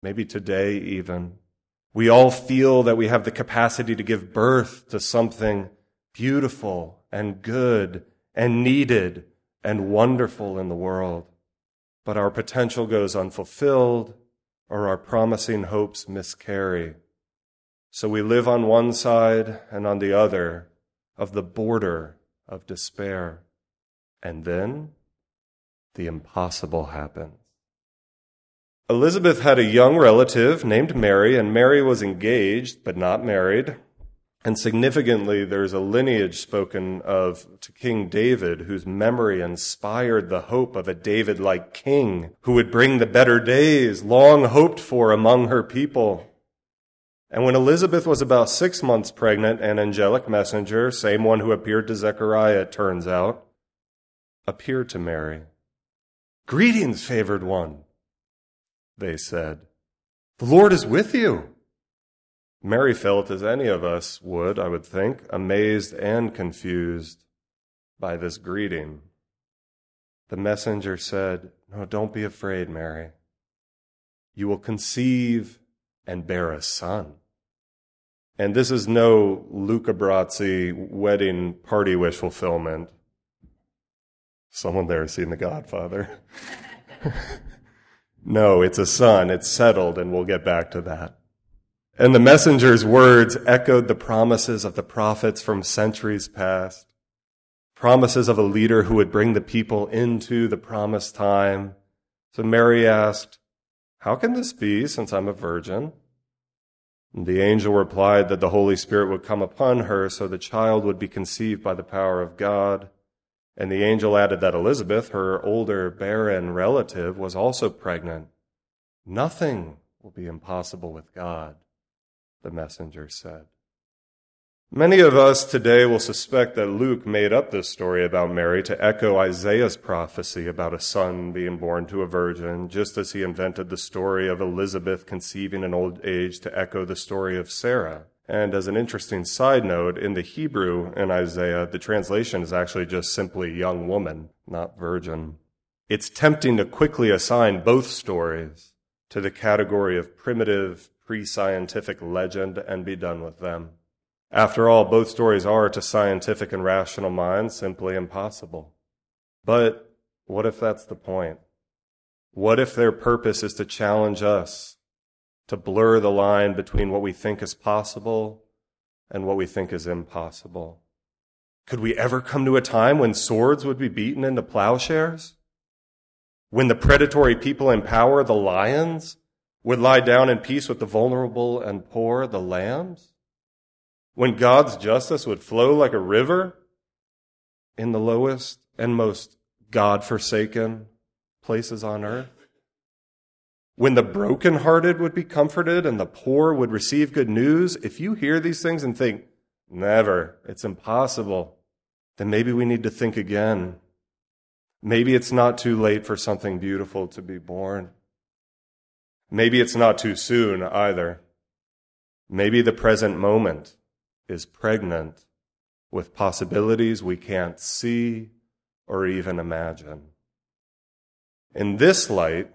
maybe today even. We all feel that we have the capacity to give birth to something beautiful and good and needed and wonderful in the world. But our potential goes unfulfilled, or our promising hopes miscarry. So we live on one side and on the other of the border of despair. And then the impossible happens. Elizabeth had a young relative named Mary, and Mary was engaged but not married. And significantly, there's a lineage spoken of to King David, whose memory inspired the hope of a David-like king who would bring the better days long hoped for among her people. And when Elizabeth was about 6 months pregnant, an angelic messenger, same one who appeared to Zechariah, it turns out, appeared to Mary. "Greetings, favored one," they said. "The Lord is with you." Mary felt, as any of us would, I would think, amazed and confused by this greeting. The messenger said, "No, don't be afraid, Mary. You will conceive and bear a son." And this is no Luca Brasi wedding party wish fulfillment. Someone there has seen The Godfather. No, it's a son. It's settled, and we'll get back to that. And the messenger's words echoed the promises of the prophets from centuries past, promises of a leader who would bring the people into the promised time. So Mary asked, "How can this be, since I'm a virgin?" And the angel replied that the Holy Spirit would come upon her, so the child would be conceived by the power of God. And the angel added that Elizabeth, her older barren relative, was also pregnant. "Nothing will be impossible with God," the messenger said. Many of us today will suspect that Luke made up this story about Mary to echo Isaiah's prophecy about a son being born to a virgin, just as he invented the story of Elizabeth conceiving in old age to echo the story of Sarah. And as an interesting side note, in the Hebrew in Isaiah, the translation is actually just simply young woman, not virgin. It's tempting to quickly assign both stories to the category of primitive, pre-scientific legend and be done with them. After all, both stories are, to scientific and rational minds, simply impossible. But what if that's the point? What if their purpose is to challenge us, to blur the line between what we think is possible and what we think is impossible? Could we ever come to a time when swords would be beaten into plowshares? When the predatory people in power, the lions, would lie down in peace with the vulnerable and poor, the lambs? When God's justice would flow like a river in the lowest and most God-forsaken places on earth? When the brokenhearted would be comforted and the poor would receive good news? If you hear these things and think, "Never, it's impossible," then maybe we need to think again. Maybe it's not too late for something beautiful to be born. Maybe it's not too soon either. Maybe the present moment is pregnant with possibilities we can't see or even imagine. In this light,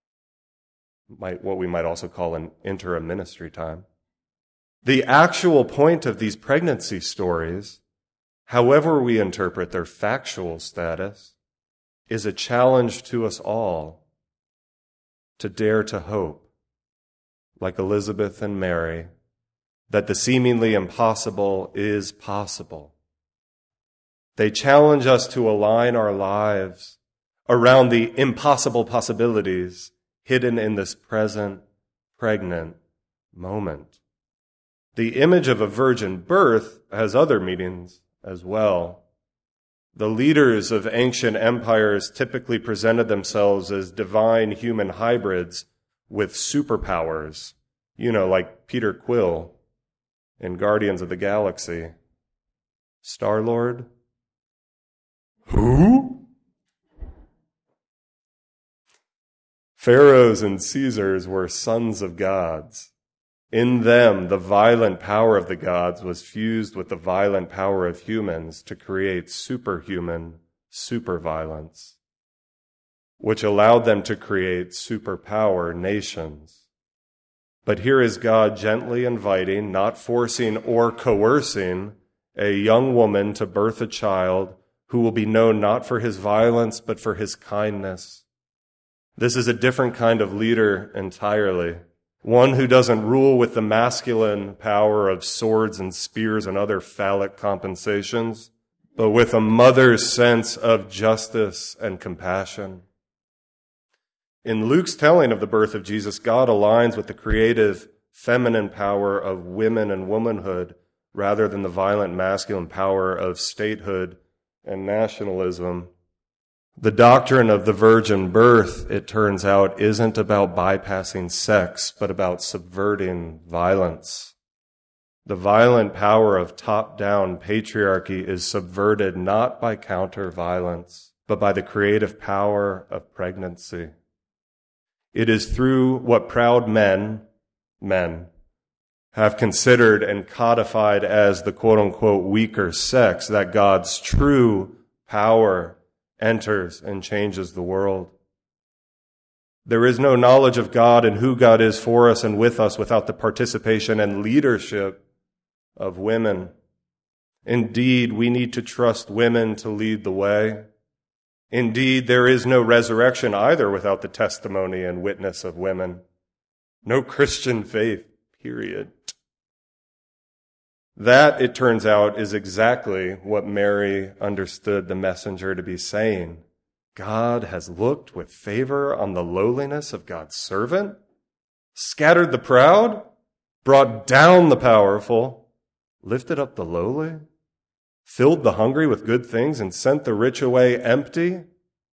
what we might also call an interim ministry time, the actual point of these pregnancy stories, however we interpret their factual status, is a challenge to us all to dare to hope, like Elizabeth and Mary, that the seemingly impossible is possible. They challenge us to align our lives around the impossible possibilities hidden in this present, pregnant moment. The image of a virgin birth has other meanings as well. The leaders of ancient empires typically presented themselves as divine human hybrids with superpowers, like Peter Quill in Guardians of the Galaxy. Star-Lord? Who? Pharaohs and Caesars were sons of gods. In them, the violent power of the gods was fused with the violent power of humans to create superhuman superviolence, which allowed them to create superpower nations But here is God gently inviting, not forcing or coercing, a young woman to birth a child who will be known not for his violence, but for his kindness. This is a different kind of leader entirely. One who doesn't rule with the masculine power of swords and spears and other phallic compensations, but with a mother's sense of justice and compassion. In Luke's telling of the birth of Jesus, God aligns with the creative feminine power of women and womanhood rather than the violent masculine power of statehood and nationalism. The doctrine of the virgin birth, it turns out, isn't about bypassing sex, but about subverting violence. The violent power of top-down patriarchy is subverted not by counter-violence, but by the creative power of pregnancy. It is through what proud men, have considered and codified as the quote-unquote weaker sex that God's true power enters and changes the world. There is no knowledge of God and who God is for us and with us without the participation and leadership of women. Indeed, we need to trust women to lead the way. Indeed, there is no resurrection either without the testimony and witness of women. No Christian faith, period. That, it turns out, is exactly what Mary understood the messenger to be saying. God has looked with favor on the lowliness of God's servant, scattered the proud, brought down the powerful, lifted up the lowly, filled the hungry with good things, and sent the rich away empty?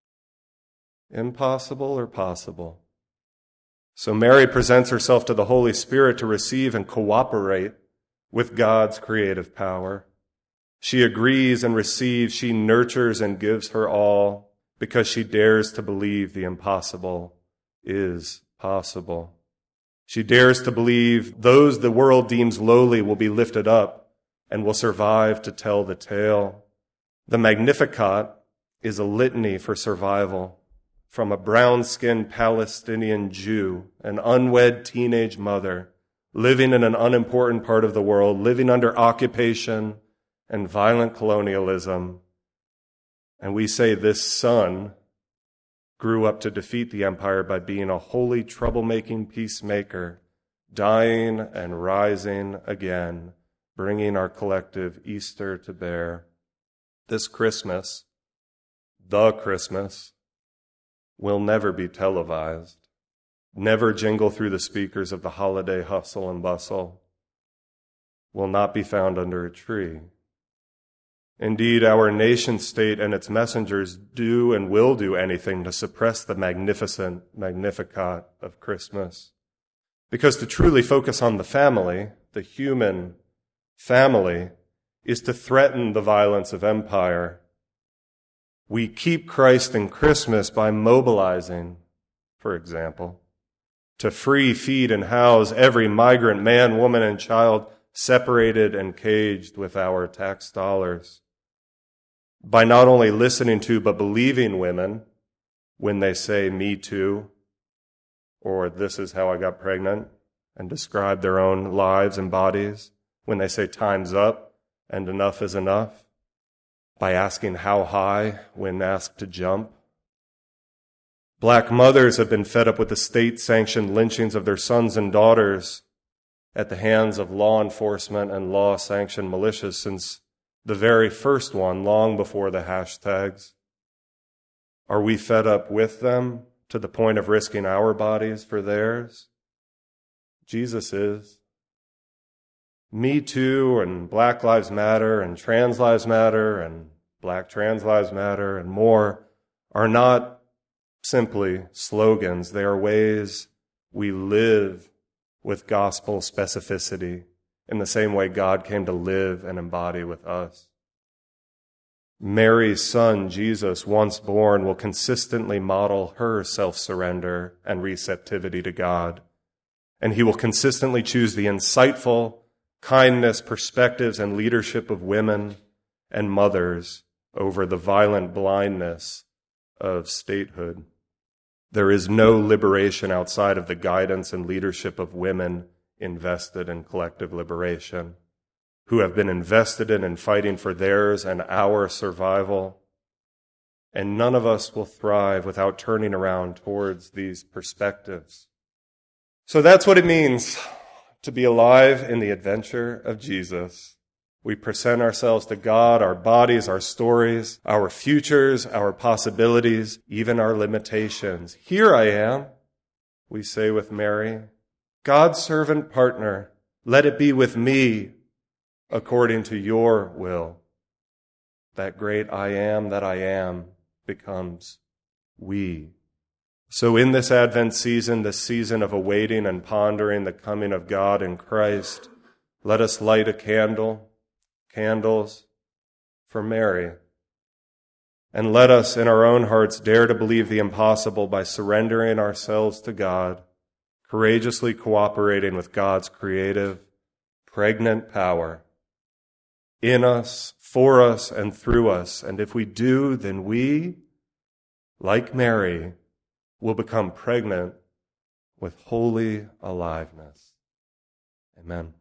Impossible or possible? So Mary presents herself to the Holy Spirit to receive and cooperate with God's creative power. She agrees and receives, she nurtures and gives her all because she dares to believe the impossible is possible. She dares to believe those the world deems lowly will be lifted up and will survive to tell the tale. The Magnificat is a litany for survival. From a brown-skinned Palestinian Jew, an unwed teenage mother, living in an unimportant part of the world, living under occupation and violent colonialism. And we say this son grew up to defeat the empire by being a holy, troublemaking peacemaker, dying and rising again, bringing our collective Easter to bear. This Christmas, the Christmas, will never be televised, never jingle through the speakers of the holiday hustle and bustle, will not be found under a tree. Indeed, our nation-state and its messengers do and will do anything to suppress the magnificent Magnificat of Christmas. Because to truly focus on the family, the human family, is to threaten the violence of empire. We keep Christ in Christmas by mobilizing, for example, to free, feed, and house every migrant man, woman, and child separated and caged with our tax dollars. By not only listening to but believing women when they say, "Me too," or "This is how I got pregnant," and describe their own lives and bodies, when they say "Time's up" and "Enough is enough," by asking how high when asked to jump. Black mothers have been fed up with the state-sanctioned lynchings of their sons and daughters at the hands of law enforcement and law-sanctioned militias since the very first one, long before the hashtags. Are we fed up with them to the point of risking our bodies for theirs? Jesus is. Me Too and Black Lives Matter and Trans Lives Matter and Black Trans Lives Matter and more are not simply slogans. They are ways we live with gospel specificity in the same way God came to live and embody with us. Mary's son, Jesus, once born, will consistently model her self-surrender and receptivity to God. And he will consistently choose the insightful kindness, perspectives, and leadership of women and mothers over the violent blindness of statehood. There is no liberation outside of the guidance and leadership of women invested in collective liberation, who have been invested in and fighting for theirs and our survival. And none of us will thrive without turning around towards these perspectives. So that's what it means to be alive in the adventure of Jesus. We present ourselves to God, our bodies, our stories, our futures, our possibilities, even our limitations. Here I am, we say with Mary, God's servant partner, let it be with me according to your will. That great I am that I am becomes we. So in this Advent season, this season of awaiting and pondering the coming of God in Christ, let us light a candles for Mary. And let us in our own hearts dare to believe the impossible by surrendering ourselves to God, courageously cooperating with God's creative, pregnant power in us, for us, and through us. And if we do, then we, like Mary, will become pregnant with holy aliveness. Amen.